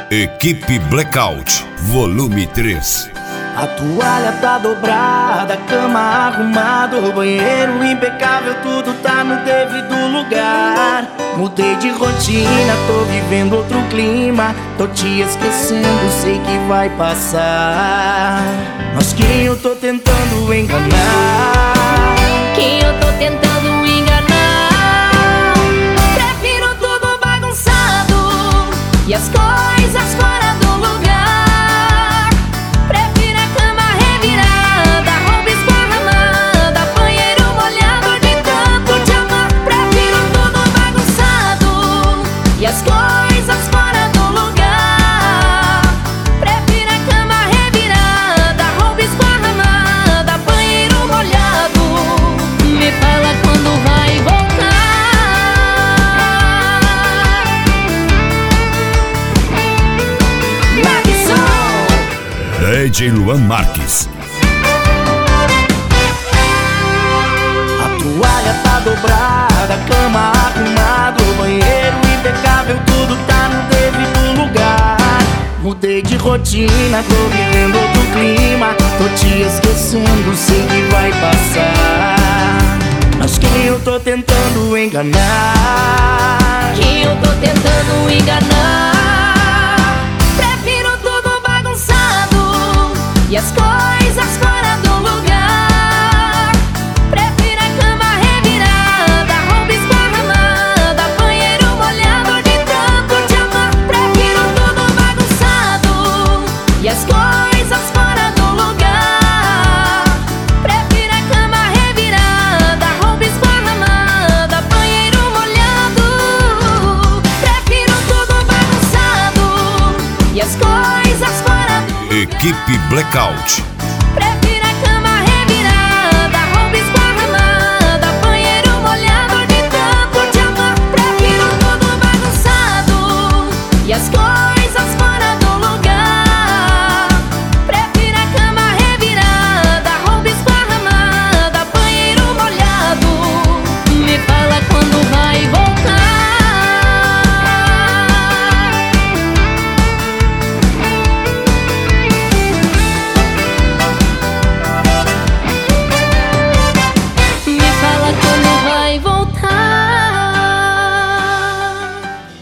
Equipe Blackout, volume 3. A toalha tá dobrada, a cama arrumada, o banheiro impecável, tudo tá no devido lugar. Mudei de rotina, tô vivendo outro clima, tô te esquecendo, sei que vai passar. Mas quem eu tô tentando enganar? Quem eu tô tentando enganar? Prefiro tudo bagunçado e as coisas fora do lugar. Prefiro a cama revirada, roupa esparramada, banheiro molhado de tanto te amar. Prefiro tudo bagunçado e as coisas fora do lugar. Prefiro a cama revirada, roupa esparramada, banheiro molhado. Me fala quando vai voltar. DJ Luan Marques. A toalha tá dobrada, a cama arrumada, o banheiro impecável, tudo tá no devido lugar. Mudei de rotina, tô vivendo outro clima, tô te esquecendo, sei que vai passar. Mas quem eu tô tentando enganar? Quem eu tô tentando enganar? Prefiro tudo bagunçado e as coisas fora do lugar. Prefiro a cama revirada, roupa esparramada, banheiro molhado de tanto te amar. Prefiro tudo bagunçado e as coisas fora do lugar. Prefiro a cama revirada, roupa esparramada, banheiro molhado. Prefiro tudo bagunçado e as coisas fora do lugar. Equipe Blackout,